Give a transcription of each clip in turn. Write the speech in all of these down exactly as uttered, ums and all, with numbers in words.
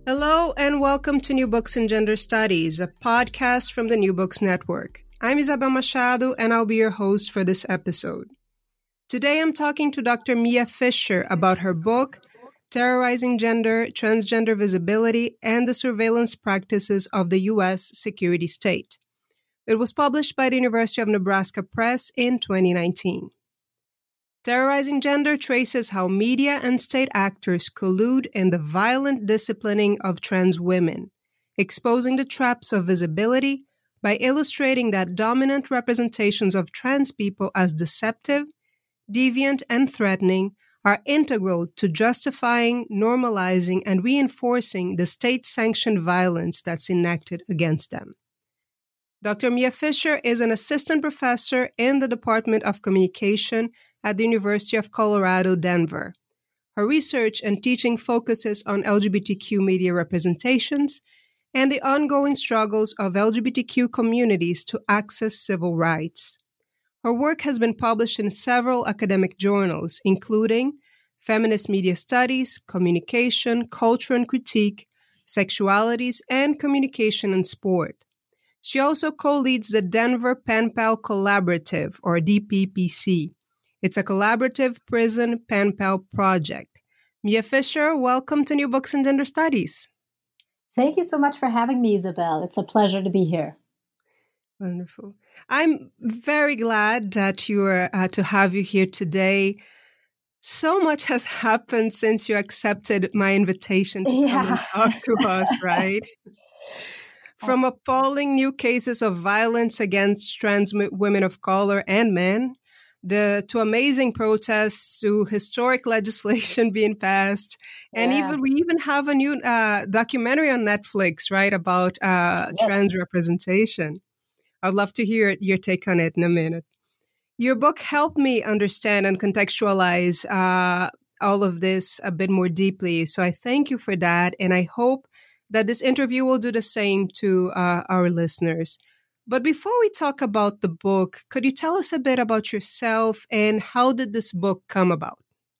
Hello and welcome to New Books in Gender Studies, a podcast from the New Books Network. I'm Isabel Machado and I'll be your host for this episode. Today I'm talking to Doctor Mia Fisher about her book, Terrorizing Gender, Transgender Visibility, and the Surveillance Practices of the U S Security State. It was published by the University of Nebraska Press in twenty nineteen. Terrorizing Gender traces how media and state actors collude in the violent disciplining of trans women, exposing the traps of visibility by illustrating that dominant representations of trans people as deceptive, deviant, and threatening are integral to justifying, normalizing, and reinforcing the state-sanctioned violence that's enacted against them. Doctor Mia Fisher is an assistant professor in the Department of Communication at the University of Colorado, Denver. Her research and teaching focuses on L G B T Q media representations and the ongoing struggles of L G B T Q communities to access civil rights. Her work has been published in several academic journals, including Feminist Media Studies, Communication, Culture and Critique, Sexualities, and Communication and Sport. She also co-leads the Denver Pen Pal Collaborative, or D P P C. It's a collaborative prison pen pal project. Mia Fisher, welcome to New Books in Gender Studies. Thank you so much for having me, Isabel. It's a pleasure to be here. Wonderful. I'm very glad that you are uh, to have you here today. So much has happened since you accepted my invitation to yeah. come and talk to us, right? From appalling new cases of violence against trans women of color and men, The, to amazing protests, to historic legislation being passed, and yeah. even we even have a new uh, documentary on Netflix, right, about uh, yes. trans representation. I'd love to hear your take on it in a minute. Your book helped me understand and contextualize uh, all of this a bit more deeply, so I thank you for that, and I hope that this interview will do the same to uh, our listeners. But before we talk about the book, could you tell us a bit about yourself and how did this book come about?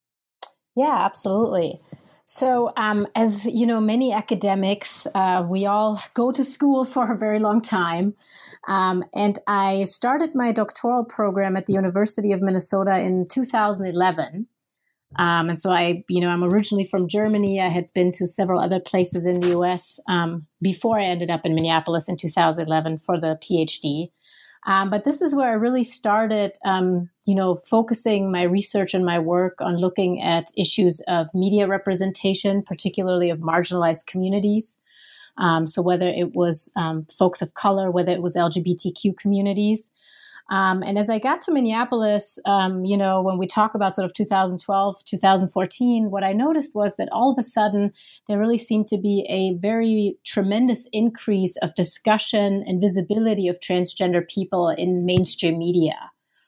Yeah, absolutely. So, um, as you know, many academics, uh, we all go to school for a very long time. Um, and I started my doctoral program at the University of Minnesota in two thousand eleven. Um, and so I, you know, I'm originally from Germany. I had been to several other places in the U S um, before I ended up in Minneapolis in two thousand eleven for the PhD. Um, but this is where I really started, um, you know, focusing my research and my work on looking at issues of media representation, particularly of marginalized communities. Um, so whether it was um, folks of color, whether it was L G B T Q communities. Um, and as I got to Minneapolis, um, you know, when we talk about sort of two thousand twelve, two thousand fourteen, what I noticed was that all of a sudden there really seemed to be a very tremendous increase of discussion and visibility of transgender people in mainstream media.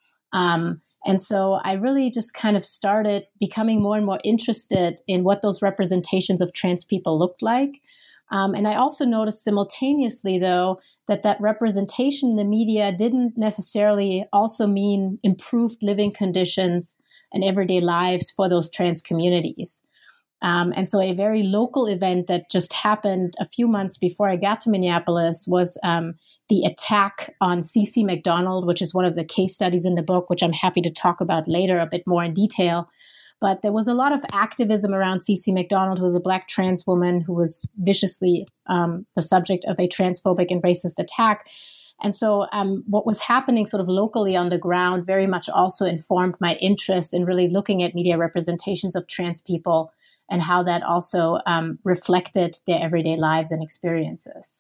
Um, and so I really just kind of started becoming more and more interested in what those representations of trans people looked like. Um, and I also noticed simultaneously, though, that that representation in the media didn't necessarily also mean improved living conditions and everyday lives for those trans communities. Um, and so a very local event that just happened a few months before I got to Minneapolis was um, the attack on Cece McDonald, which is one of the case studies in the book, which I'm happy to talk about later a bit more in detail. But there was a lot of activism around Cece McDonald, who was a Black trans woman who was viciously um, the subject of a transphobic and racist attack. And so um, what was happening sort of locally on the ground very much also informed my interest in really looking at media representations of trans people and how that also um, reflected their everyday lives and experiences.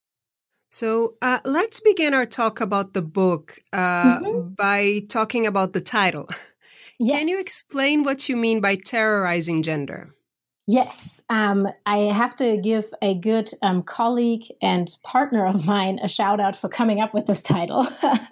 So uh, let's begin our talk about the book uh, mm-hmm. by talking about the title. Yes. Can you explain what you mean by terrorizing gender? Yes. Um, I have to give a good um, colleague and partner of mine a shout out for coming up with this title.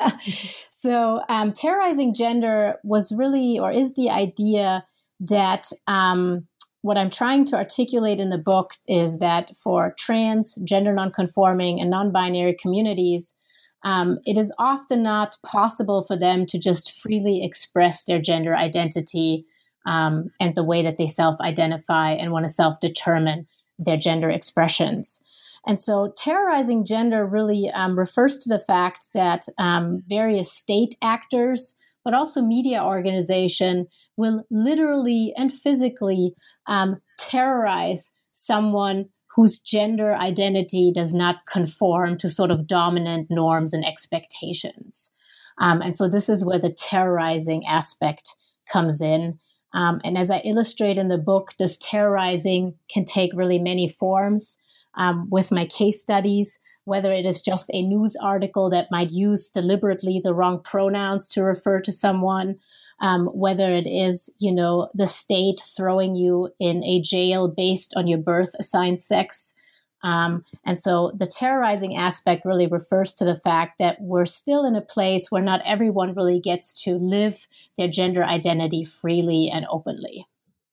So um, terrorizing gender was really, or is the idea that um, what I'm trying to articulate in the book is that for trans, gender nonconforming, and non-binary communities, Um, it is often not possible for them to just freely express their gender identity um, and the way that they self-identify and want to self-determine their gender expressions. And so terrorizing gender really um, refers to the fact that um, various state actors, but also media organization, will literally and physically um, terrorize someone whose gender identity does not conform to sort of dominant norms and expectations. Um, and so this is where the terrorizing aspect comes in. Um, and as I illustrate in the book, this terrorizing can take really many forms. Um, with my case studies, whether it is just a news article that might use deliberately the wrong pronouns to refer to someone, um, whether it is, you know, the state throwing you in a jail based on your birth assigned sex. Um, and so the terrorizing aspect really refers to the fact that we're still in a place where not everyone really gets to live their gender identity freely and openly.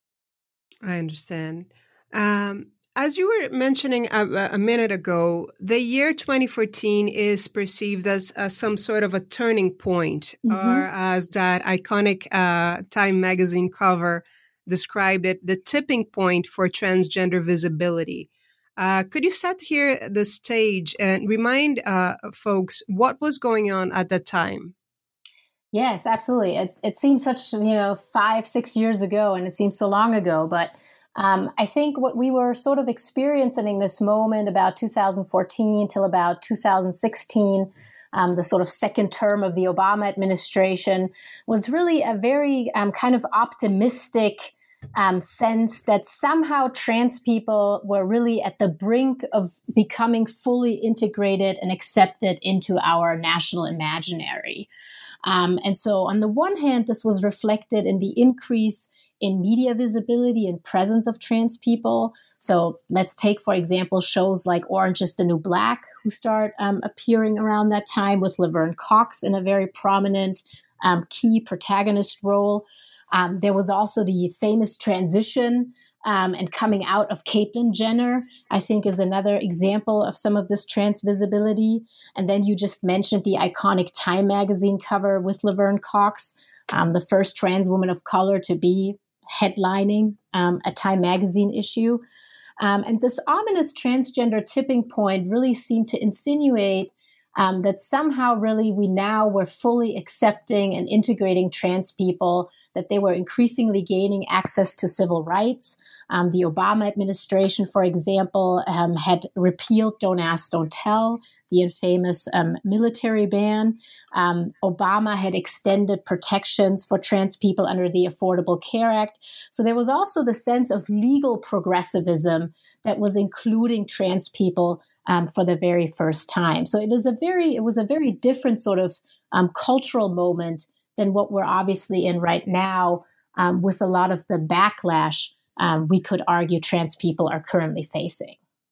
I understand. Um, As you were mentioning a, a minute ago, the year twenty fourteen is perceived as, as some sort of a turning point, mm-hmm. or as that iconic uh, Time magazine cover described it, the tipping point for transgender visibility. Uh, could you set here the stage and remind uh, folks what was going on at that time? Yes, absolutely. It, it seems such, you know, five, six years ago, and it seems so long ago, but Um, I think what we were sort of experiencing in this moment about two thousand fourteen till about two thousand sixteen, um, the sort of second term of the Obama administration, was really a very um, kind of optimistic um, sense that somehow trans people were really at the brink of becoming fully integrated and accepted into our national imaginary. Um, and so on the one hand, this was reflected in the increase in media visibility and presence of trans people. So let's take, for example, shows like Orange is the New Black, who start um, appearing around that time with Laverne Cox in a very prominent um, key protagonist role. Um, there was also the famous transition um, and coming out of Caitlyn Jenner, I think, is another example of some of this trans visibility. And then you just mentioned the iconic Time magazine cover with Laverne Cox, um, the first trans woman of color to be headlining um, a Time magazine issue. Um, and this ominous transgender tipping point really seemed to insinuate um, that somehow really we now were fully accepting and integrating trans people, that they were increasingly gaining access to civil rights. Um, the Obama administration, for example, um, had repealed Don't Ask, Don't Tell, the infamous um, military ban. Um, Obama had extended protections for trans people under the Affordable Care Act. So there was also the sense of legal progressivism that was including trans people um, for the very first time. So it is a very, it was a very different sort of um, cultural moment than what we're obviously in right now, um, with a lot of the backlash um, we could argue trans people are currently facing.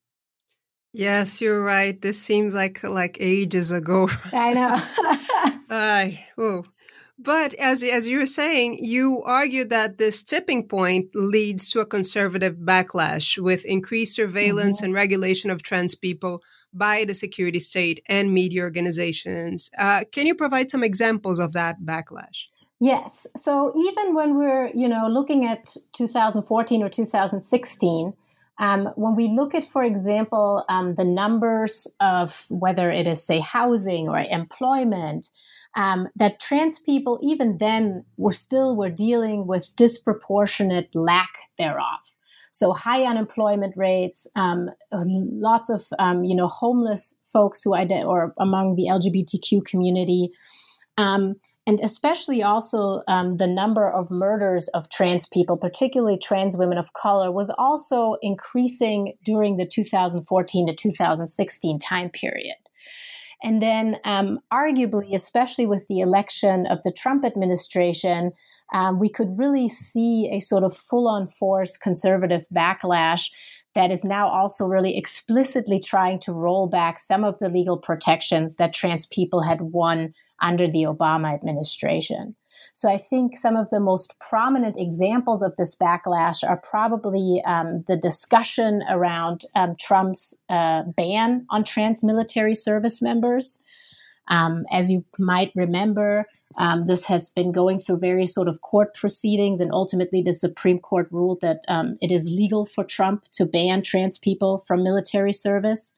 Yes, you're right. This seems like like ages ago. I know. uh, oh. But as as you were saying, you argue that this tipping point leads to a conservative backlash with increased surveillance mm-hmm. and regulation of trans people by the security state and media organizations. Uh, can you provide some examples of that backlash? Yes. So even when we're, you know, looking at two thousand fourteen or two thousand sixteen, um, when we look at, for example, um, the numbers of whether it is, say, housing or employment, um, that trans people even then were still were dealing with disproportionate lack thereof. So high unemployment rates, um, lots of, um, you know, homeless folks who ide- or among the L G B T Q community. Um, And especially also um, the number of murders of trans people, particularly trans women of color, was also increasing during the two thousand fourteen to two thousand sixteen time period. And then um, arguably, especially with the election of the Trump administration, um, we could really see a sort of full-on force conservative backlash that is now also really explicitly trying to roll back some of the legal protections that trans people had won under the Obama administration. So I think some of the most prominent examples of this backlash are probably um, the discussion around um, Trump's uh, ban on trans military service members. Um, as you might remember, um, this has been going through various sort of court proceedings, and ultimately the Supreme Court ruled that um, it is legal for Trump to ban trans people from military service.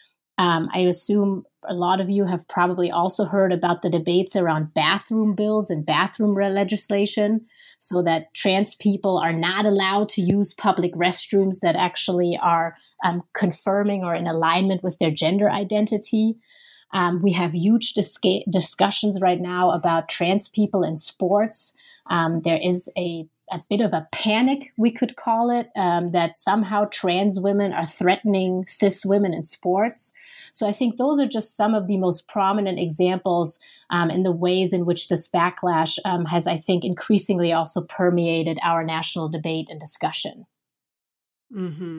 Um, I assume a lot of you have probably also heard about the debates around bathroom bills and bathroom legislation, so that trans people are not allowed to use public restrooms that actually are um, confirming or in alignment with their gender identity. Um, we have huge dis- discussions right now about trans people in sports. Um, there is a, a bit of a panic, we could call it, um, that somehow trans women are threatening cis women in sports. So I think those are just some of the most prominent examples um, in the ways in which this backlash um, has, I think, increasingly also permeated our national debate and discussion. Mm-hmm.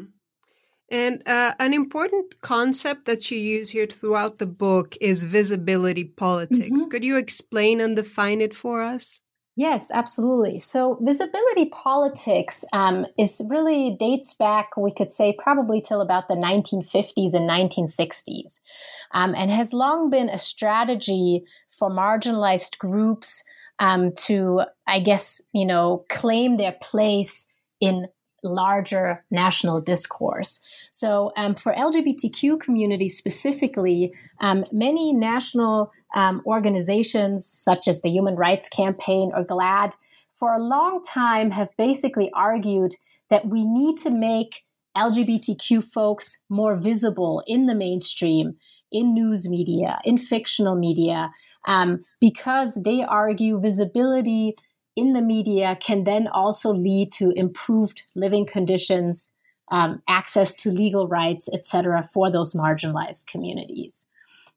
And uh, an important concept that you use here throughout the book is visibility politics. Mm-hmm. Could you explain and define it for us? Yes, absolutely. So visibility politics um, is really dates back, we could say, probably till about the nineteen fifties and nineteen sixties, um, and has long been a strategy for marginalized groups um, to, I guess, you know, claim their place in larger national discourse. So um, for L G B T Q communities specifically, um, many national um, organizations such as the Human Rights Campaign or GLAAD for a long time have basically argued that we need to make L G B T Q folks more visible in the mainstream, in news media, in fictional media, um, because they argue visibility in the media can then also lead to improved living conditions, um, access to legal rights, et cetera, for those marginalized communities.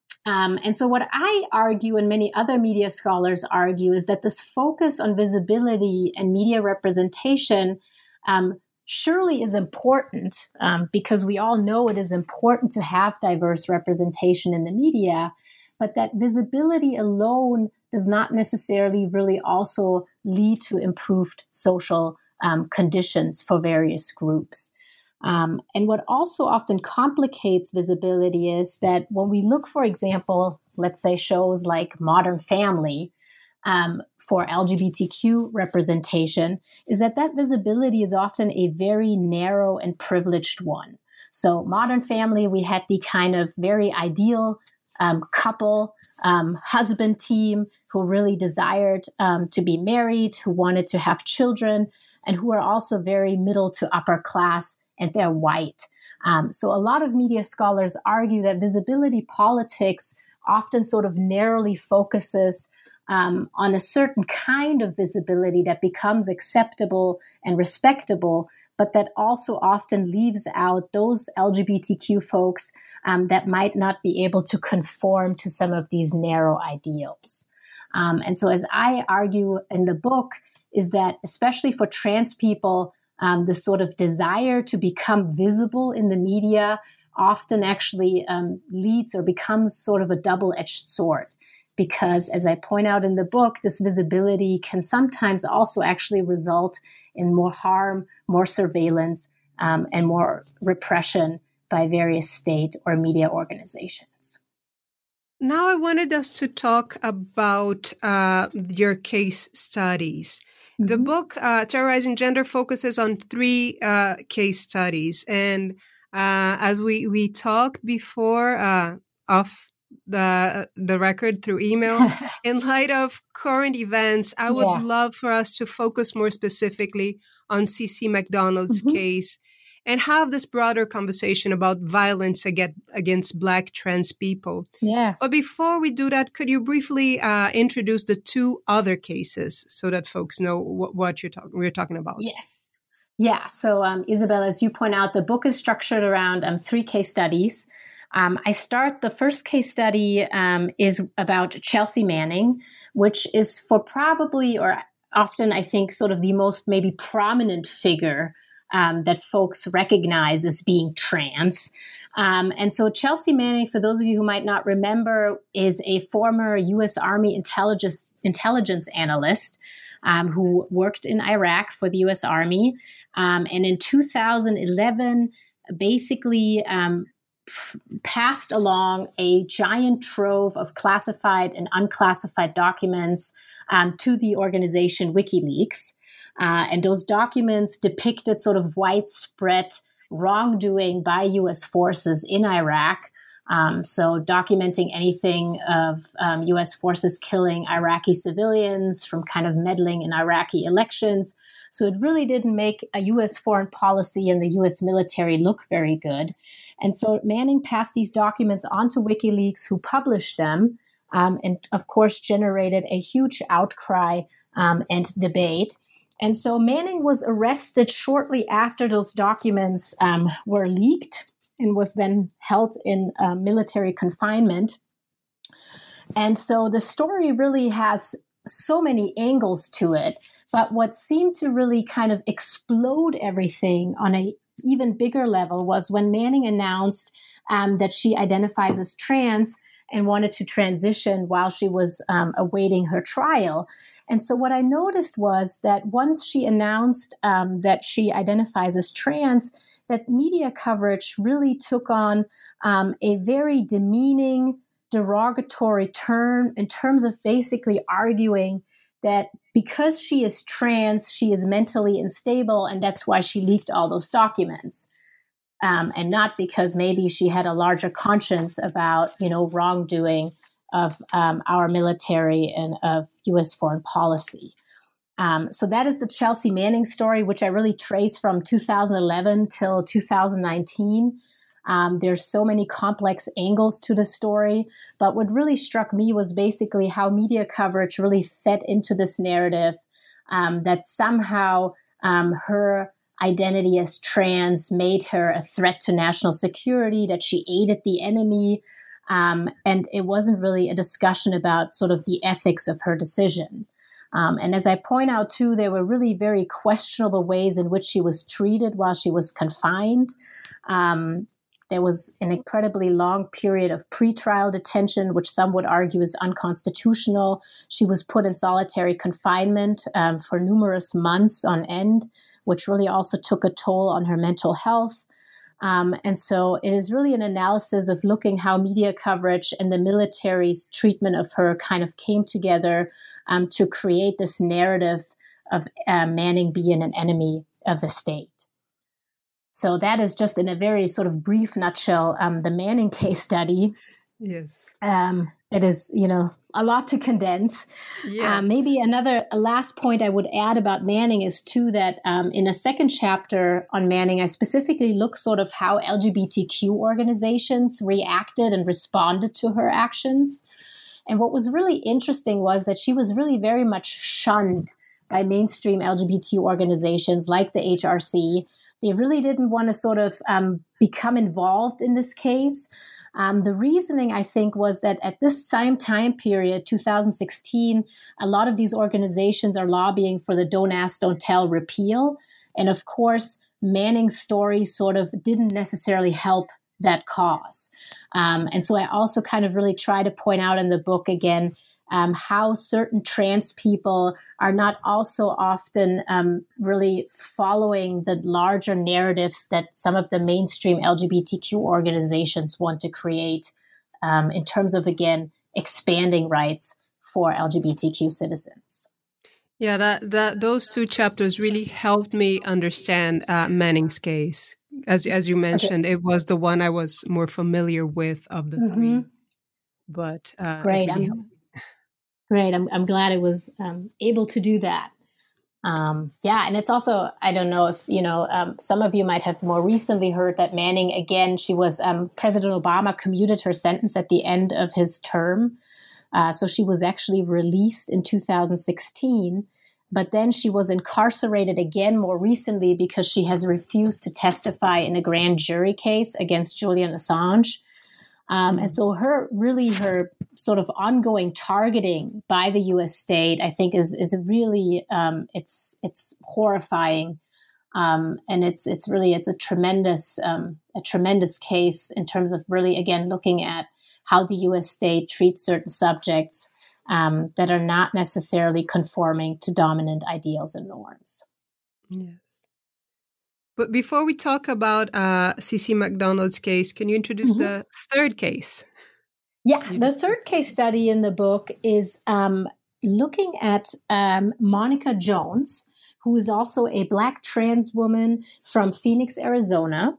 Um, and so what I argue, and many other media scholars argue, is that this focus on visibility and media representation um, surely is important um, because we all know it is important to have diverse representation in the media, but that visibility alone does not necessarily really also lead to improved social um, conditions for various groups. Um, and what also often complicates visibility is that when we look, for example, let's say shows like Modern Family um, for L G B T Q representation, is that that visibility is often a very narrow and privileged one. So Modern Family, we had the kind of very ideal Um, couple, um, husband team who really desired um, to be married, who wanted to have children, and who are also very middle to upper class, and they're white. Um, so a lot of media scholars argue that visibility politics often sort of narrowly focuses um, on a certain kind of visibility that becomes acceptable and respectable, but that also often leaves out those L G B T Q folks um, that might not be able to conform to some of these narrow ideals. Um, and so as I argue in the book, is that especially for trans people, um, the sort of desire to become visible in the media often actually um, leads or becomes sort of a double-edged sword. Because as I point out in the book, this visibility can sometimes also actually result in more harm, more surveillance, um, and more repression by various state or media organizations. Now I wanted us to talk about uh, your case studies. Mm-hmm. The book, uh, Terrorizing Gender, focuses on three uh, case studies. And uh, as we, we talked before uh, off the, the record through email, in light of current events, I would yeah. love for us to focus more specifically on C C McDonald's mm-hmm. case and have this broader conversation about violence against, against Black trans people. Yeah. But before we do that, could you briefly uh, introduce the two other cases so that folks know what, what you're talking we're talking about? Yes. Yeah. So, um, Isabel, as you point out, the book is structured around um, three case studies. Um, I start, the first case study um, is about Chelsea Manning, which is for probably, or often I think, sort of the most maybe prominent figure Um, that folks recognize as being trans. Um, and so Chelsea Manning, for those of you who might not remember, is a former U S Army intelligence, intelligence analyst um, who worked in Iraq for the U S Army. Um, and in two thousand eleven, basically um, passed along a giant trove of classified and unclassified documents um, to the organization WikiLeaks. Uh, and those documents depicted sort of widespread wrongdoing by U S forces in Iraq. Um, so documenting anything of um, U S forces killing Iraqi civilians, from kind of meddling in Iraqi elections. So it really didn't make a U S foreign policy and the U S military look very good. And so Manning passed these documents on to WikiLeaks, who published them, um, and of course generated a huge outcry um, and debate. And so Manning was arrested shortly after those documents um, were leaked and was then held in uh, military confinement. And so the story really has so many angles to it. But what seemed to really kind of explode everything on an even bigger level was when Manning announced um, that she identifies as trans and wanted to transition while she was um, awaiting her trial. And so what I noticed was that once she announced um, that she identifies as trans, that media coverage really took on um, a very demeaning, derogatory turn in terms of basically arguing that because she is trans, she is mentally unstable, and that's why she leaked all those documents. Um, and not because maybe she had a larger conscience about, you know, wrongdoing of um, our military and of U S foreign policy. Um, so that is the Chelsea Manning story, which I really trace from two thousand eleven till two thousand nineteen. Um, there's so many complex angles to the story, but what really struck me was basically how media coverage really fed into this narrative um, that somehow um, her identity as trans made her a threat to national security, that she aided the enemy. Um, and it wasn't really a discussion about sort of the ethics of her decision. Um, and as I point out, too, there were really very questionable ways in which she was treated while she was confined. Um, there was an incredibly long period of pretrial detention, which some would argue is unconstitutional. She was put in solitary confinement um, for numerous months on end, which really also took a toll on her mental health. Um, and so it is really an analysis of looking how media coverage and the military's treatment of her kind of came together um, to create this narrative of uh, Manning being an enemy of the state. So that is just in a very sort of brief nutshell, um, the Manning case study. Yes. Um, it is, you know, a lot to condense. Yes. Um, maybe another a last point I would add about Manning is, too, that um, in a second chapter on Manning, I specifically look sort of how L G B T Q organizations reacted and responded to her actions. And what was really interesting was that she was really very much shunned by mainstream L G B T organizations like the H R C. They really didn't want to sort of um, become involved in this case. Um, the reasoning, I think, was that at this same time period, two thousand sixteen, a lot of these organizations are lobbying for the Don't Ask, Don't Tell repeal. And of course, Manning's story sort of didn't necessarily help that cause. Um, and so I also kind of really try to point out in the book again um, how certain trans people are not also often um, really following the larger narratives that some of the mainstream L G B T Q organizations want to create um, in terms of, again, expanding rights for L G B T Q citizens. Yeah, that, that those two chapters really helped me understand uh, Manning's case. As as you mentioned, okay. It was the one I was more familiar with of the mm-hmm. three. But uh, great, really I'm, great. I'm I'm glad I was um, able to do that. Um, yeah, and it's also, I don't know if you know, um, some of you might have more recently heard that Manning again. She was um, President Obama commuted her sentence at the end of his term, uh, so she was actually released in two thousand sixteen. But then she was incarcerated again more recently because she has refused to testify in a grand jury case against Julian Assange. Um, and so her really her sort of ongoing targeting by the U S state, I think, is is really um, it's it's horrifying, um, and it's it's really it's a tremendous um, a tremendous case in terms of really again looking at how the U S state treats certain subjects Um, that are not necessarily conforming to dominant ideals and norms. Yes. But before we talk about uh, C C McDonald's case, can you introduce mm-hmm. the third case? Yeah, the third case study in the book is um, looking at um, Monica Jones, who is also a Black trans woman from Phoenix, Arizona,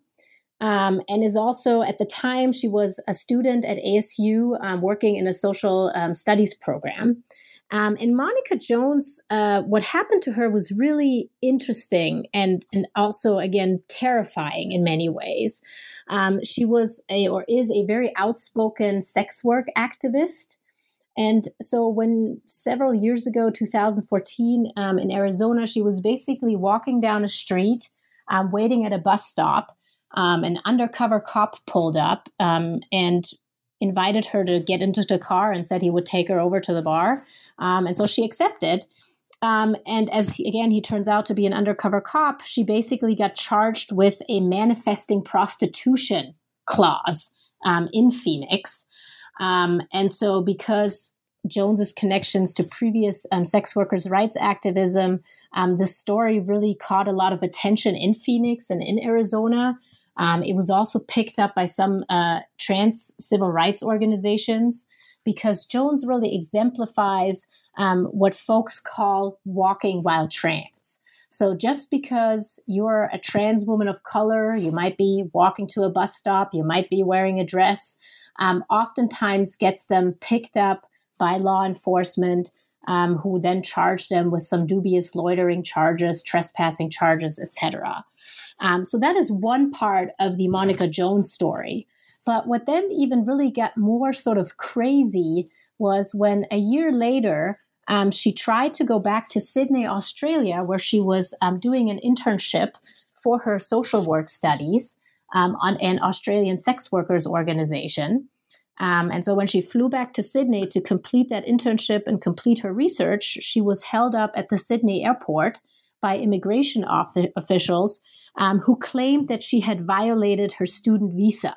um, and is also, at the time, she was a student at A S U um, working in a social um, studies program. Um, and Monica Jones, uh, what happened to her was really interesting and, and also, again, terrifying in many ways. Um, she was a, or is a very outspoken sex work activist. And so when several years ago, two thousand fourteen, um, in Arizona, she was basically walking down a street, um, waiting at a bus stop. Um, an undercover cop pulled up um, and invited her to get into the car and said he would take her over to the bar. Um, and so she accepted. Um, and as, again, he turns out to be an undercover cop, she basically got charged with a manifesting prostitution clause um, in Phoenix. Um, and so because Jones's connections to previous um, sex workers' rights activism, um, this story really caught a lot of attention in Phoenix and in Arizona. Um, it was also picked up by some uh, trans civil rights organizations because Jones really exemplifies um, what folks call walking while trans. So just because you're a trans woman of color, you might be walking to a bus stop, you might be wearing a dress, um, oftentimes gets them picked up by law enforcement, um, who then charge them with some dubious loitering charges, trespassing charges, et cetera. Um, so that is one part of the Monica Jones story. But what then even really got more sort of crazy was when a year later, um, she tried to go back to Sydney, Australia, where she was um, doing an internship for her social work studies um, on an Australian sex workers organization. Um, and so when she flew back to Sydney to complete that internship and complete her research, she was held up at the Sydney airport by immigration off- officials um, who claimed that she had violated her student visa.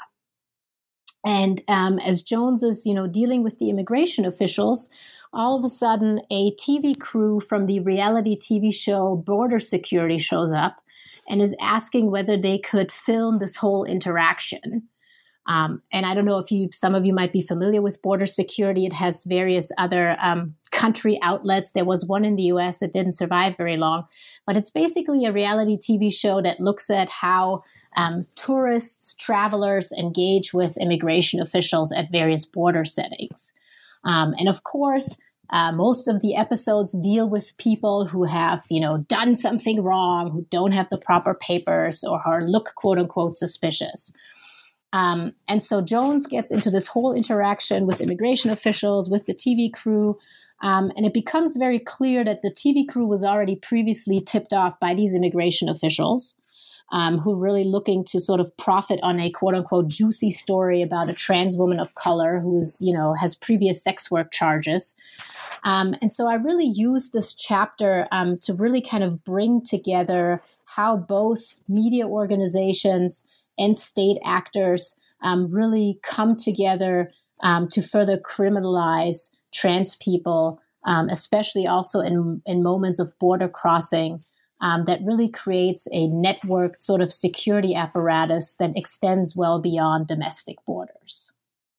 And um, as Jones is, you know, dealing with the immigration officials, all of a sudden a T V crew from the reality T V show Border Security shows up and is asking whether they could film this whole interaction. Um, and I don't know if you, some of you might be familiar with Border Security. It has various other um, country outlets. There was one in the U S that didn't survive very long, but it's basically a reality T V show that looks at how um, tourists, travelers engage with immigration officials at various border settings. Um, and of course, uh, most of the episodes deal with people who have, you know, done something wrong, who don't have the proper papers or who look quote unquote suspicious. Um, and so Jones gets into this whole interaction with immigration officials, with the T V crew, um, and it becomes very clear that the T V crew was already previously tipped off by these immigration officials um, who were really looking to sort of profit on a quote-unquote juicy story about a trans woman of color who's, you know, has previous sex work charges. Um, and so I really used this chapter um, to really kind of bring together how both media organizations and state actors um, really come together um, to further criminalize trans people, um, especially also in, in moments of border crossing, um, that really creates a networked sort of security apparatus that extends well beyond domestic borders.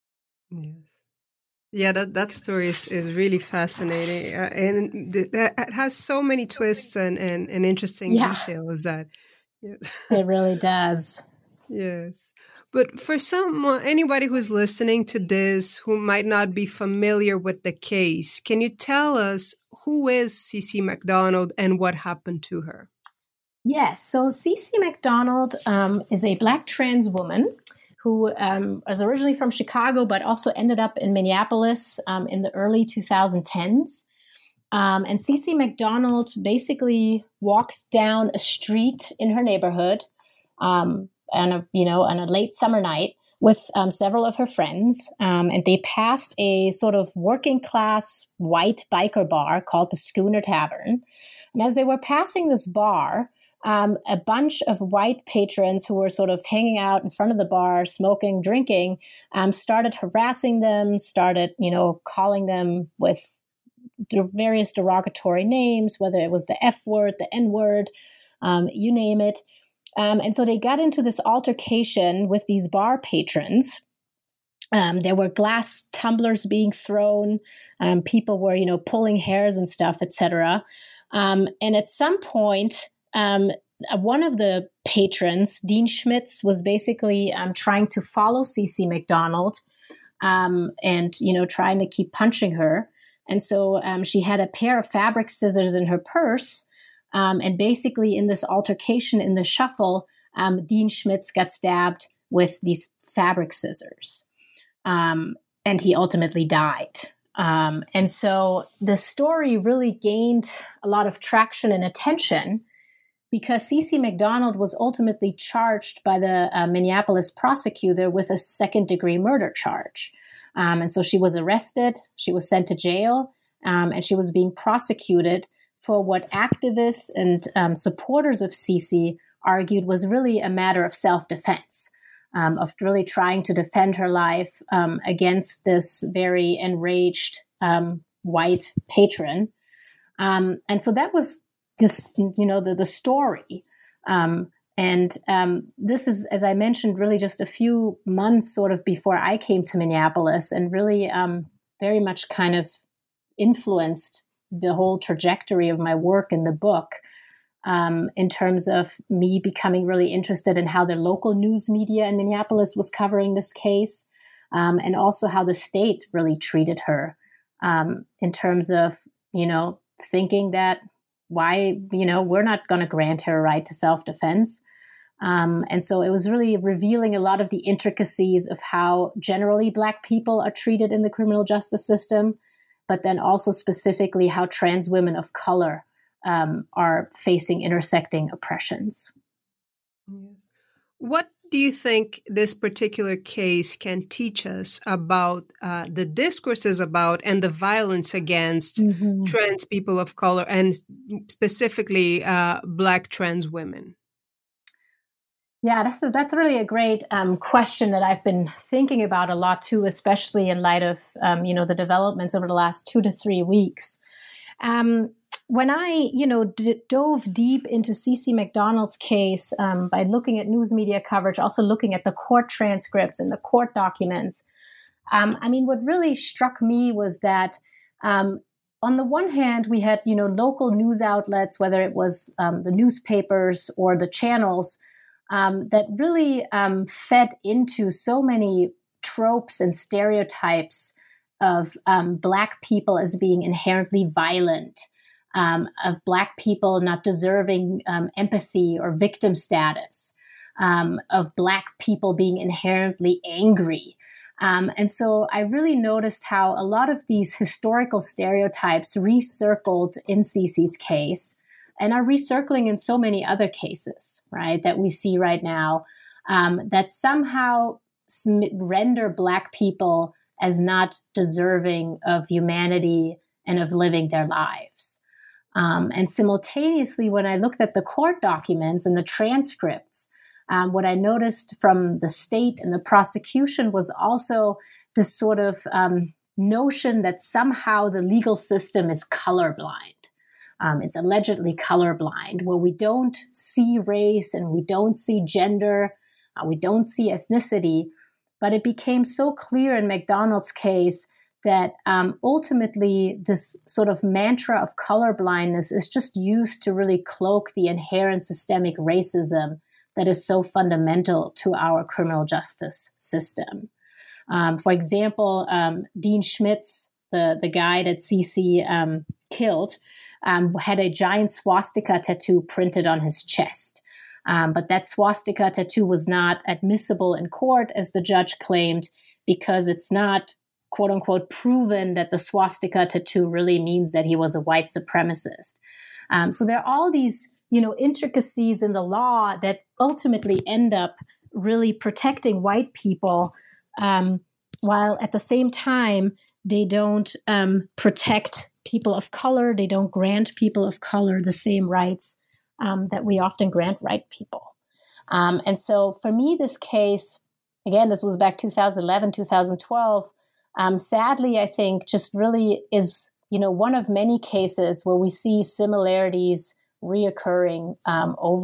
Yes. Yeah, that, that story is, is really fascinating. Uh, and th- it has so many twists and, and, and interesting yeah. details that... Yes. It really does. Yes. But for some, anybody who's listening to this who might not be familiar with the case, can you tell us who is C C McDonald and what happened to her? Yes. So C C McDonald um, is a Black trans woman who um, was originally from Chicago, but also ended up in Minneapolis um, in the early twenty tens. Um, and C C McDonald basically walked down a street in her neighborhood um, on a, you know, on a late summer night with um, several of her friends. Um, and they passed a sort of working class white biker bar called the Schooner Tavern. And as they were passing this bar, um, a bunch of white patrons who were sort of hanging out in front of the bar, smoking, drinking, um, started harassing them, started, you know, calling them with various derogatory names, whether it was the F word, the N word, um, you name it. Um, and so they got into this altercation with these bar patrons. Um, there were glass tumblers being thrown. Um, people were, you know, pulling hairs and stuff, et cetera. Um, and at some point, um, one of the patrons, Dean Schmitz, was basically um, trying to follow Cece McDonald um, and, you know, trying to keep punching her. And so um, she had a pair of fabric scissors in her purse. Um, and basically in this altercation, in the shuffle, um, Dean Schmitz got stabbed with these fabric scissors. Um, and he ultimately died. Um, and so the story really gained a lot of traction and attention because Cece McDonald was ultimately charged by the uh, Minneapolis prosecutor with a second degree murder charge. Um, and so she was arrested, she was sent to jail, um, and she was being prosecuted for what activists and um, supporters of Cece argued was really a matter of self-defense. Um, of really trying to defend her life um, against this very enraged um, white patron. Um, and so that was this, you know, the, the story. Um, and um, this is, as I mentioned, really just a few months sort of before I came to Minneapolis and really um, very much kind of influenced the whole trajectory of my work in the book. Um, in terms of me becoming really interested in how the local news media in Minneapolis was covering this case, um, and also how the state really treated her um, in terms of, you know, thinking that why, you know, we're not going to grant her a right to self-defense. Um, and so it was really revealing a lot of the intricacies of how generally Black people are treated in the criminal justice system, but then also specifically how trans women of color Um, are facing intersecting oppressions. Yes. What do you think this particular case can teach us about uh, the discourses about and the violence against mm-hmm. trans people of color and specifically uh, Black trans women? Yeah, that's a, that's really a great um, question that I've been thinking about a lot too, especially in light of um, you know the developments over the last two to three weeks. Um, When I, you know, d- dove deep into Cece McDonald's case um, by looking at news media coverage, also looking at the court transcripts and the court documents, um, I mean, what really struck me was that um, on the one hand, we had, you know, local news outlets, whether it was um, the newspapers or the channels, um, that really um, fed into so many tropes and stereotypes of um, Black people as being inherently violent. Um, of Black people not deserving um, empathy or victim status, um, of Black people being inherently angry. Um, and so I really noticed how a lot of these historical stereotypes recircled in Cece's case and are recircling in so many other cases, right, that we see right now, um, that somehow render Black people as not deserving of humanity and of living their lives. Um, and simultaneously, when I looked at the court documents and the transcripts, um, what I noticed from the state and the prosecution was also this sort of um, notion that somehow the legal system is colorblind. Um, it's allegedly colorblind, where we don't see race and we don't see gender, uh, we don't see ethnicity. But it became so clear in McDonald's case that um, ultimately this sort of mantra of colorblindness is just used to really cloak the inherent systemic racism that is so fundamental to our criminal justice system. Um, for example, um, Dean Schmitz, the, the guy that Cece um, killed, um, had a giant swastika tattoo printed on his chest. Um, but that swastika tattoo was not admissible in court, as the judge claimed, because it's not, quote unquote, proven that the swastika tattoo really means that he was a white supremacist. Um, so there are all these, you know, intricacies in the law that ultimately end up really protecting white people, um, while at the same time, they don't um, protect people of color. They don't grant people of color the same rights um, that we often grant white people. Um, and so for me, this case, again, this was back two thousand eleven, two thousand twelve, Um, sadly, I think just really is, you know, one of many cases where we see similarities reoccurring um, over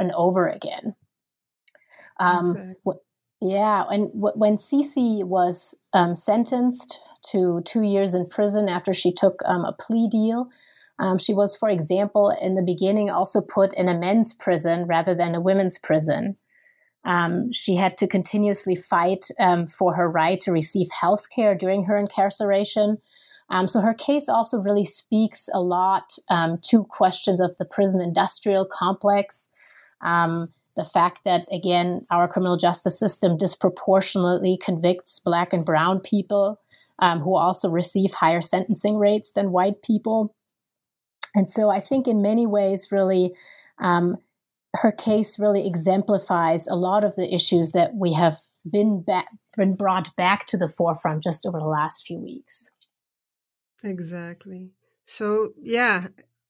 and over again. Um, Okay. w- yeah, and w- when Sisi was um, sentenced to two years in prison after she took um, a plea deal, um, she was, for example, in the beginning also put in a men's prison rather than a women's prison. Um, she had to continuously fight um, for her right to receive health care during her incarceration. Um, so her case also really speaks a lot um, to questions of the prison industrial complex. Um, the fact that, again, our criminal justice system disproportionately convicts Black and brown people um, who also receive higher sentencing rates than white people. And so I think in many ways, really, um, her case really exemplifies a lot of the issues that we have been, back, been brought back to the forefront just over the last few weeks. Exactly. So, yeah,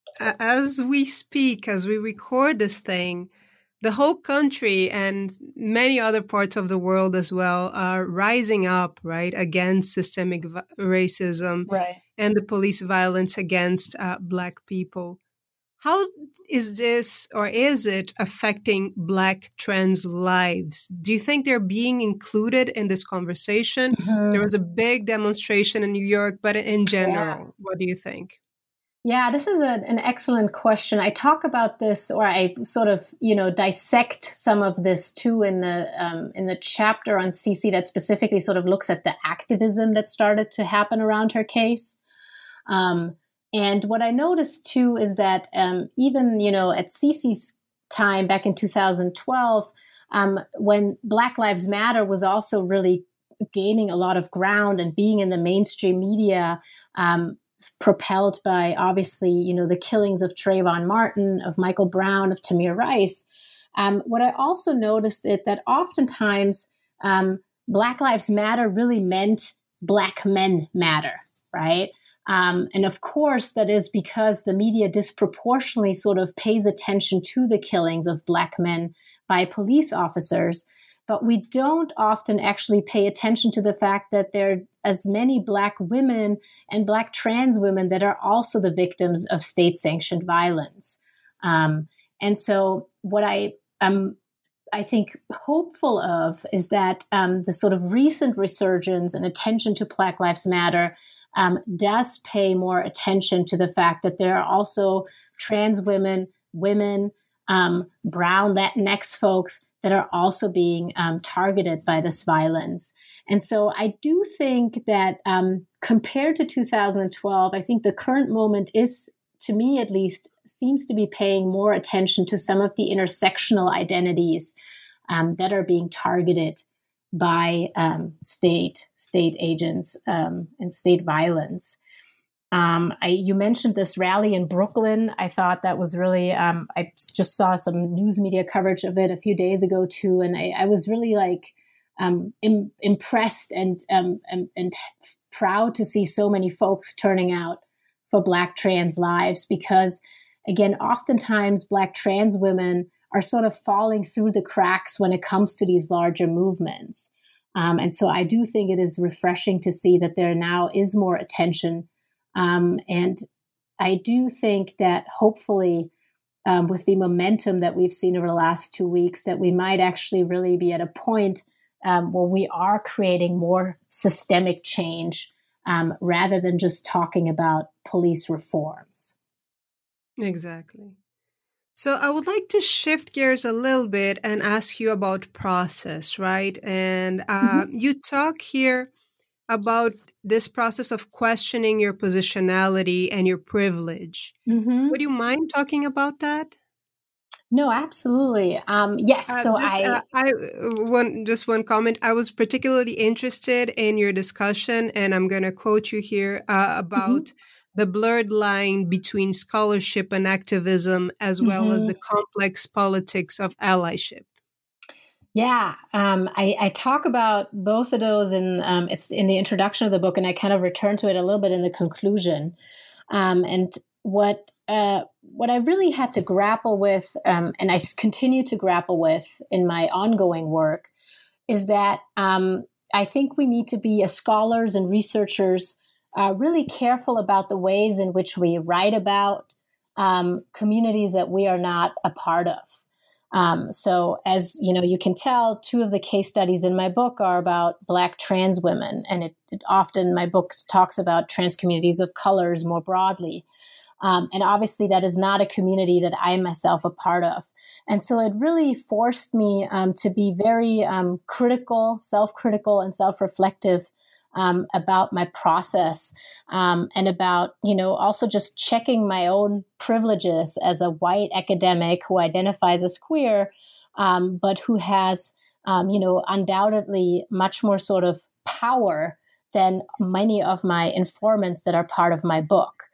as we speak, as we record this thing, the whole country and many other parts of the world as well are rising up, right, against systemic v- racism Right. and the police violence against uh, Black people. How is this, or is it, affecting Black trans lives? Do you think they're being included in this conversation? Mm-hmm. There was a big demonstration in New York, but in general, Yeah. what do you think? Yeah, this is a, an excellent question. I talk about this, or I sort of, you know, dissect some of this too in the um, in the chapter on Sisi that specifically sort of looks at the activism that started to happen around her case. Um, and what I noticed too is that um, even, you know, at Sisi's time back in two thousand twelve, um, when Black Lives Matter was also really gaining a lot of ground and being in the mainstream media, um, propelled by obviously, you know, the killings of Trayvon Martin, of Michael Brown, of Tamir Rice. Um, what I also noticed is that oftentimes um, Black Lives Matter really meant Black men matter, right? Um, and of course, that is because the media disproportionately sort of pays attention to the killings of Black men by police officers. But we don't often actually pay attention to the fact that there are as many Black women and Black trans women that are also the victims of state-sanctioned violence. Um, and so what I am, I think, hopeful of is that um, the sort of recent resurgence and attention to Black Lives Matter um, does pay more attention to the fact that there are also trans women, women, um, brown Latinx folks that are also being um, targeted by this violence. And so I do think that um, compared to two thousand twelve, I think the current moment is, to me at least, seems to be paying more attention to some of the intersectional identities um, that are being targeted by um, state state agents um, and state violence. Um, I, you mentioned this rally in Brooklyn. I thought that was really, um, I just saw some news media coverage of it a few days ago too. And I, I was really like um, im- impressed and, um, and, and proud to see so many folks turning out for Black trans lives, because again, oftentimes Black trans women are sort of falling through the cracks when it comes to these larger movements. Um, and so I do think it is refreshing to see that there now is more attention. Um, and I do think that hopefully um, with the momentum that we've seen over the last two weeks, that we might actually really be at a point um, where we are creating more systemic change um, rather than just talking about police reforms. Exactly. So I would like to shift gears a little bit and ask you about process, right? And uh, Mm-hmm. you talk here about this process of questioning your positionality and your privilege. Mm-hmm. Would you mind talking about that? No, absolutely. Um, yes. Uh, So just I, uh, I one just one comment. I was particularly interested in your discussion, and I'm going to quote you here uh, mm-hmm. about the blurred line between scholarship and activism, as well as Mm-hmm. the complex politics of allyship. Yeah, um, I, I talk about both of those in um, it's in the introduction of the book, and I kind of return to it a little bit in the conclusion. Um, and what uh, what I really had to grapple with, um, and I continue to grapple with in my ongoing work, is that um, I think we need to be, as scholars and researchers, uh, really careful about the ways in which we write about um, communities that we are not a part of. Um, so as you know, you can tell, two of the case studies in my book are about Black trans women. And it, it often, my book talks about trans communities of colors more broadly. Um, and obviously that is not a community that I myself a part of. And so it really forced me um, to be very um, critical, self-critical and self-reflective um, about my process um, and about, you know, also just checking my own privileges as a white academic who identifies as queer, um, but who has, um, you know, undoubtedly much more sort of power than many of my informants that are part of my book.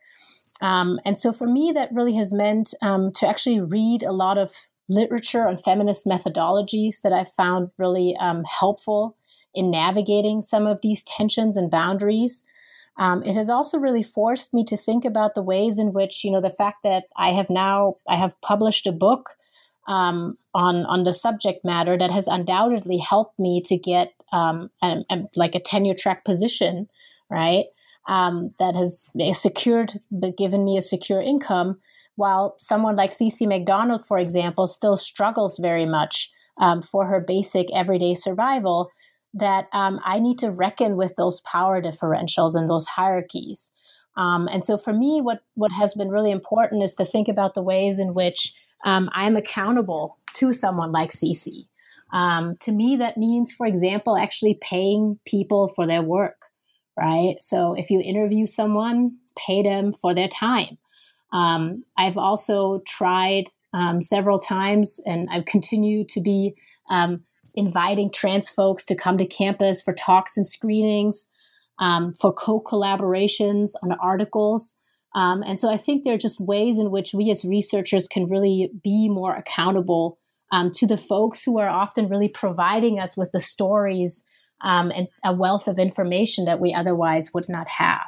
Um, and so for me, that really has meant um, to actually read a lot of literature on feminist methodologies that I found really um, helpful in navigating some of these tensions and boundaries. Um, it has also really forced me to think about the ways in which, you know, the fact that I have now, I have published a book um, on, on the subject matter that has undoubtedly helped me to get um, an, an, like a tenure track position, right? Um, that has secured, but given me a secure income, while someone like Cece McDonald, for example, still struggles very much um, for her basic everyday survival, that um, I need to reckon with those power differentials and those hierarchies. Um, and so for me, what, what has been really important is to think about the ways in which um, I'm accountable to someone like Cece. Um, to me, that means, for example, actually paying people for their work, right? So if you interview someone, pay them for their time. Um, I've also tried um, several times, and I continue to be um, inviting trans folks to come to campus for talks and screenings, um, for co-collaborations on articles. Um, and so I think there are just ways in which we as researchers can really be more accountable um, to the folks who are often really providing us with the stories um, and a wealth of information that we otherwise would not have.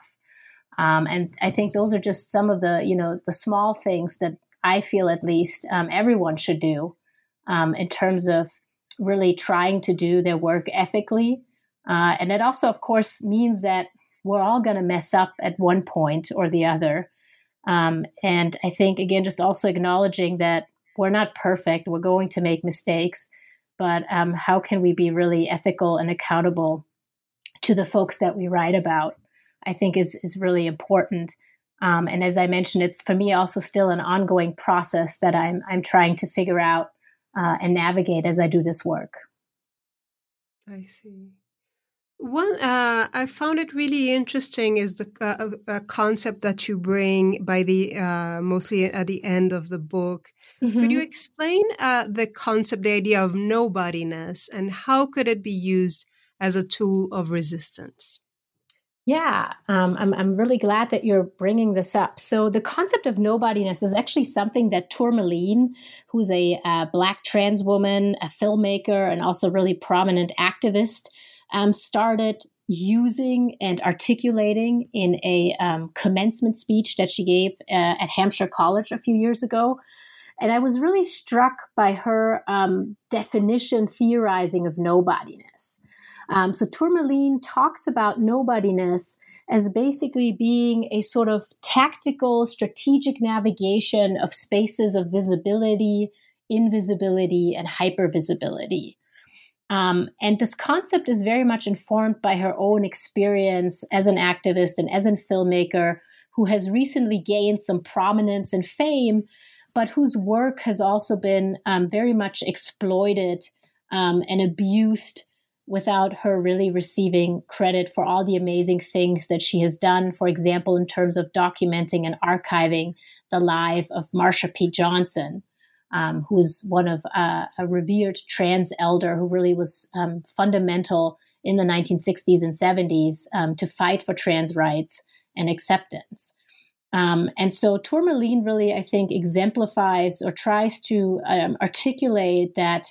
Um, and I think those are just some of the, you know, the small things that I feel at least um, everyone should do um, in terms of really trying to do their work ethically. Uh, and it also, of course, means that we're all going to mess up at one point or the other. Um, and I think, again, just also acknowledging that we're not perfect, we're going to make mistakes, but um, how can we be really ethical and accountable to the folks that we write about, I think is, is really important. Um, and as I mentioned, it's for me also still an ongoing process that I'm, I'm trying to figure out uh, and navigate as I do this work. I see. One, uh, I found it really interesting is the uh, a concept that you bring by the uh, mostly at the end of the book. Mm-hmm. Could you explain uh, the concept, the idea of nobodiness, and how could it be used as a tool of resistance? Yeah, um, I'm, I'm really glad that you're bringing this up. So the concept of nobodiness is actually something that Tourmaline, who's a uh, Black trans woman, a filmmaker, and also really prominent activist, um, started using and articulating in a um, commencement speech that she gave uh, at Hampshire College a few years ago. And I was really struck by her um, definition, theorizing of nobodiness. Um, so Tourmaline talks about nobodiness as basically being a sort of tactical, strategic navigation of spaces of visibility, invisibility, and hypervisibility. Um, and this concept is very much informed by her own experience as an activist and as a filmmaker who has recently gained some prominence and fame, but whose work has also been um, very much exploited um, and abused without her really receiving credit for all the amazing things that she has done, for example, in terms of documenting and archiving the life of Marsha P. Johnson, um, who's one of uh, a revered trans elder who really was um, fundamental in the nineteen sixties and seventies um, to fight for trans rights and acceptance. Um, and so Tourmaline really, I think, exemplifies or tries to um, articulate that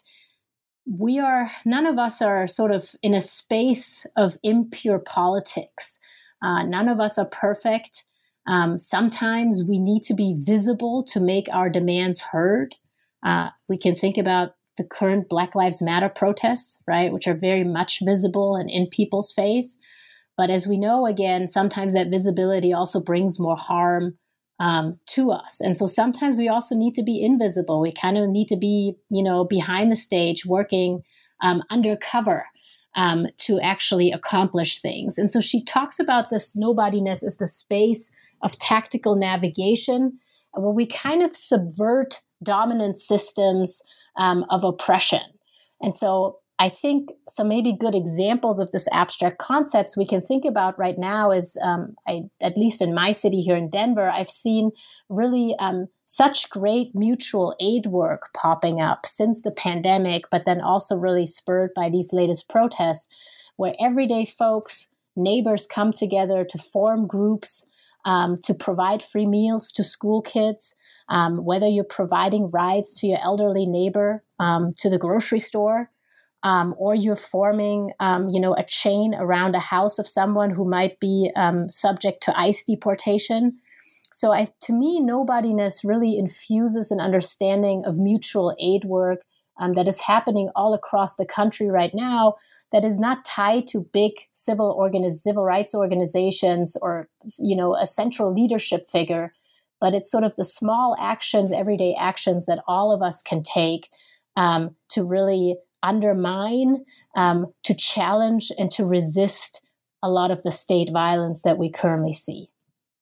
we are, none of us are sort of in a space of impure politics. Uh, none of us are perfect. Um, sometimes we need to be visible to make our demands heard. Uh, we can think about the current Black Lives Matter protests, right, which are very much visible and in people's face. But as we know, again, sometimes that visibility also brings more harm um, to us. And so sometimes we also need to be invisible. We kind of need to be, you know, behind the stage working um, undercover um, to actually accomplish things. And so she talks about this nobodiness as the space of tactical navigation, where we kind of subvert dominant systems um, of oppression. And so I think some maybe good examples of this abstract concepts we can think about right now is, um, I, at least in my city here in Denver, I've seen really um, such great mutual aid work popping up since the pandemic, but then also really spurred by these latest protests, where everyday folks, neighbors come together to form groups, um, to provide free meals to school kids, um, whether you're providing rides to your elderly neighbor um, to the grocery store, Um, or you're forming, um, you know, a chain around a house of someone who might be um, subject to ICE deportation. So I, to me, nobodiness really infuses an understanding of mutual aid work um, that is happening all across the country right now, that is not tied to big civil organiz- civil rights organizations or, you know, a central leadership figure, but it's sort of the small actions, everyday actions that all of us can take um, to really undermine, um, to challenge, and to resist a lot of the state violence that we currently see.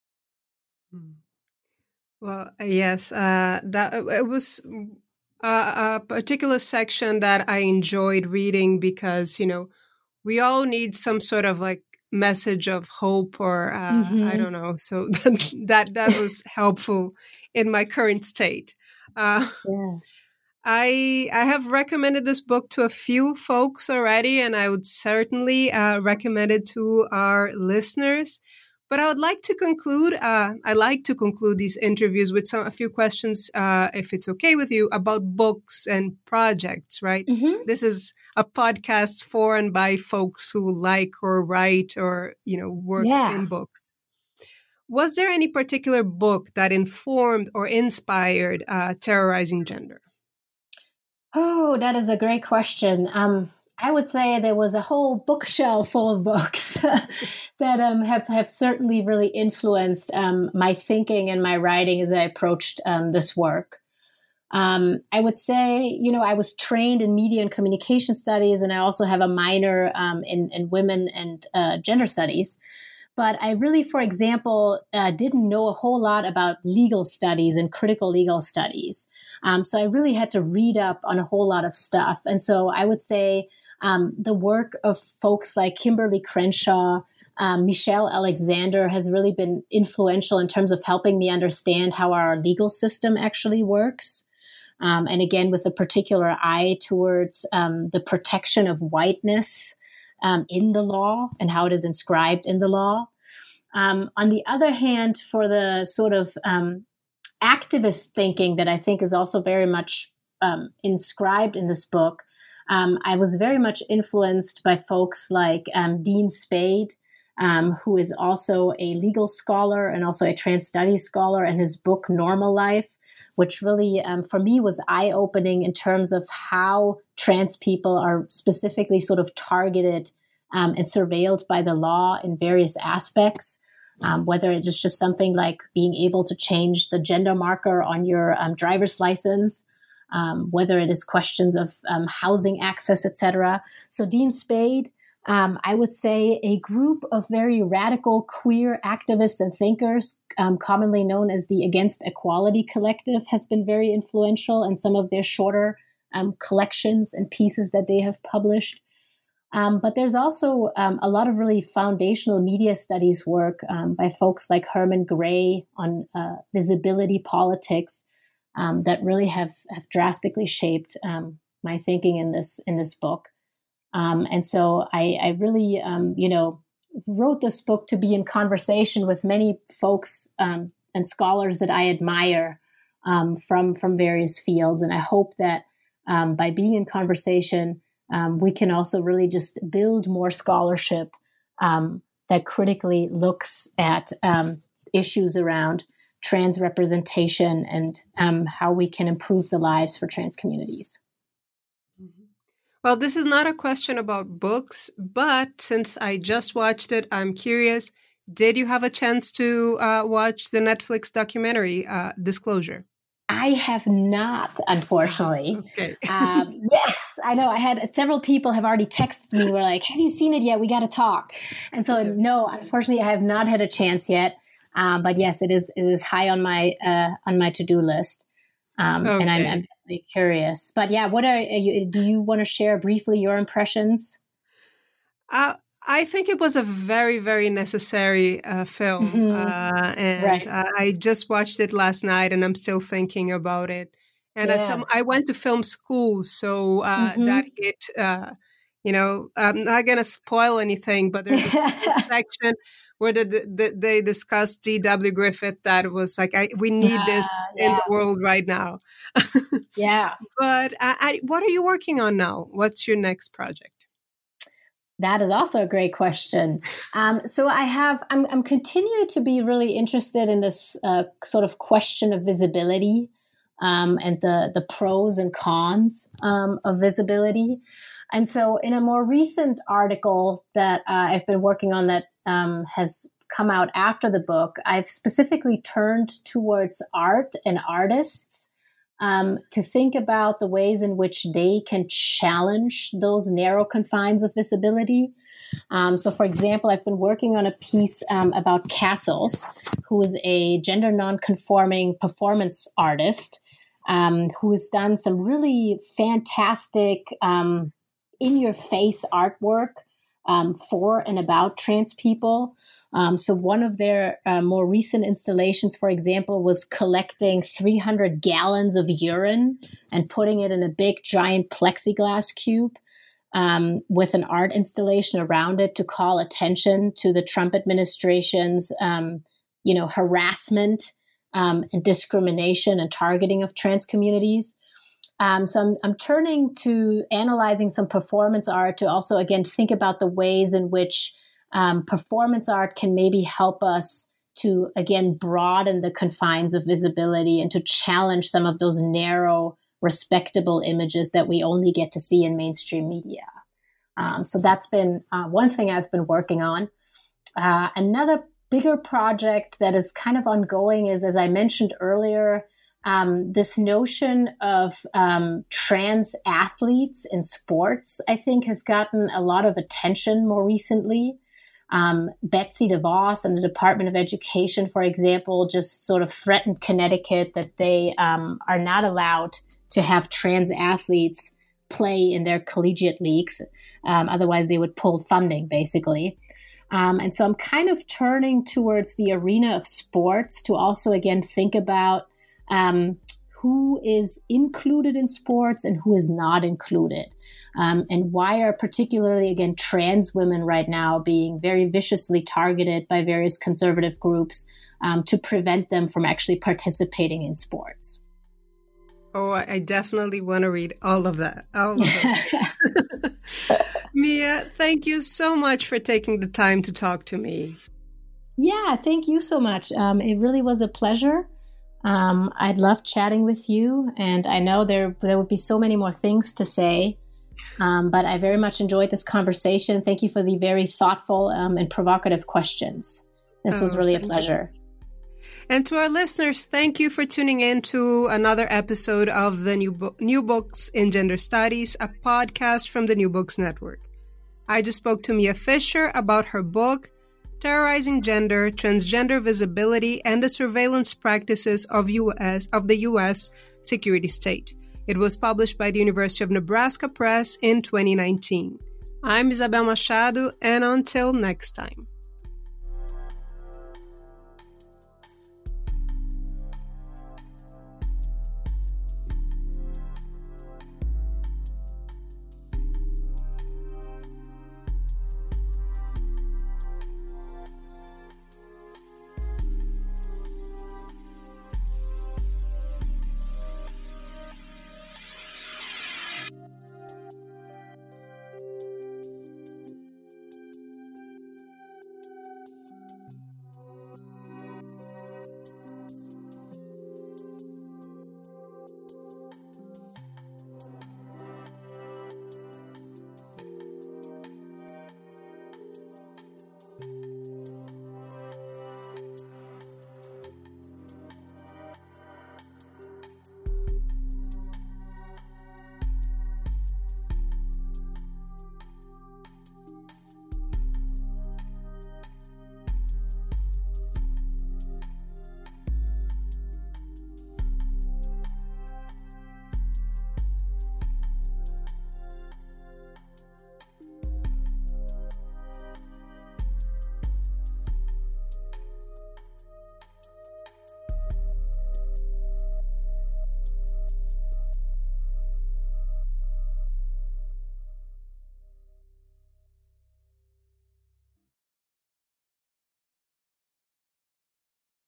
Well, yes, uh, that it was a, a particular section that I enjoyed reading because, you know, we all need some sort of like message of hope or uh, mm-hmm. I don't know. So that that was helpful in my current state. Uh, yeah. I I have recommended this book to a few folks already, and I would certainly uh, recommend it to our listeners. But I would like to conclude. Uh, I like to conclude these interviews with some a few questions, uh, if it's okay with you, about books and projects. Right? Mm-hmm. This is a podcast for and by folks who like or write or you know work yeah. in books. Was there any particular book that informed or inspired uh, Terrorizing Gender? Oh, that is a great question. Um, I would say there was a whole bookshelf full of books that um, have, have certainly really influenced um, my thinking and my writing as I approached um, this work. Um, I would say, you know, I was trained in media and communication studies, and I also have a minor um, in, in women and uh, gender studies. But I really, for example, uh, didn't know a whole lot about legal studies and critical legal studies. Um, so I really had to read up on a whole lot of stuff. And so I would say um, the work of folks like Kimberly Crenshaw, um, Michelle Alexander has really been influential in terms of helping me understand how our legal system actually works. Um, and again, with a particular eye towards um, the protection of whiteness Um, in the law and how it is inscribed in the law. Um, on the other hand, for the sort of um, activist thinking that I think is also very much um, inscribed in this book, um, I was very much influenced by folks like um, Dean Spade, um, who is also a legal scholar and also a trans studies scholar, and his book Normal Life, which really, um, for me, was eye-opening in terms of how trans people are specifically sort of targeted um, and surveilled by the law in various aspects, um, whether it is just something like being able to change the gender marker on your um, driver's license, um, whether it is questions of um, housing access, et cetera. So Dean Spade, Um, I would say a group of very radical queer activists and thinkers, um, commonly known as the Against Equality Collective, has been very influential in some of their shorter um, collections and pieces that they have published. Um, but there's also um, a lot of really foundational media studies work um, by folks like Herman Gray on uh, visibility politics um, that really have, have drastically shaped um, my thinking in this in this book. Um, and so I, I really, um, you know, wrote this book to be in conversation with many folks um, and scholars that I admire um, from from various fields. And I hope that um, by being in conversation, um, we can also really just build more scholarship um, that critically looks at um, issues around trans representation and um, how we can improve the lives for trans communities. Well, this is not a question about books, but since I just watched it, I'm curious. did you have a chance to uh, watch the Netflix documentary, uh, Disclosure? I have not, unfortunately. Okay. um, yes, I know. I had several people have already texted me. Were like, "Have you seen it yet? We got to talk." And so, okay. no, unfortunately, I have not had a chance yet. Um, but yes, it is. It is high on my uh, on my to do list, um, okay. and I'm, I'm definitely curious. But yeah, what are you? Do you want to share briefly your impressions? Uh, I think it was a very, very necessary uh, film. Mm-hmm. Uh, and right. uh, I just watched it last night and I'm still thinking about it. And yeah. as some, I went to film school, so uh, mm-hmm. that hit, uh, you know, I'm not going to spoil anything, but there's a section where the, the, they discussed G W Griffith that was like, I, we need this uh, yeah. in the world right now. yeah. But I, I, what are you working on now? What's your next project? That is also a great question. Um, so I have, I'm, I'm continuing to be really interested in this uh, sort of question of visibility um, and the, the pros and cons um, of visibility. And so in a more recent article that uh, I've been working on that um, has come out after the book, I've specifically turned towards art and artists Um, to think about the ways in which they can challenge those narrow confines of visibility. Um, so, for example, I've been working on a piece um, about Castles, who is a gender nonconforming performance artist um, who has done some really fantastic um, in-your-face artwork um, for and about trans people. Um, so one of their uh, more recent installations, for example, was collecting three hundred gallons of urine and putting it in a big, giant plexiglass cube um, with an art installation around it to call attention to the Trump administration's, um, you know, harassment um, and discrimination and targeting of trans communities. Um, so I'm, I'm turning to analyzing some performance art to also, again, think about the ways in which Um, performance art can maybe help us to, again, broaden the confines of visibility and to challenge some of those narrow, respectable images that we only get to see in mainstream media. Um, so that's been uh, one thing I've been working on. Uh, another bigger project that is kind of ongoing is, as I mentioned earlier, um, this notion of um, trans athletes in sports, I think, has gotten a lot of attention more recently. Um, Betsy DeVos and the Department of Education, for example, just sort of threatened Connecticut that they um, are not allowed to have trans athletes play in their collegiate leagues. Um, otherwise, they would pull funding, basically. Um, and so I'm kind of turning towards the arena of sports to also, again, think about um, who is included in sports and who is not included. Um, and why are particularly, again, trans women right now being very viciously targeted by various conservative groups um, to prevent them from actually participating in sports? Oh, I definitely want to read all of that. All of it. Mia, thank you so much for taking the time to talk to me. Yeah, thank you so much. Um, it really was a pleasure. Um, I'd love chatting with you, and I know there there would be so many more things to say. Um, but I very much enjoyed this conversation. Thank you for the very thoughtful um, and provocative questions. This was really a pleasure. And to our listeners, thank you for tuning in to another episode of the New, Bo- New Books in Gender Studies, a podcast from the New Books Network. I just spoke to Mia Fisher about her book, Terrorizing Gender, Transgender Visibility, and the Surveillance Practices of U S of the U S Security State. It was published by the University of Nebraska Press in twenty nineteen. I'm Isabel Machado, and until next time.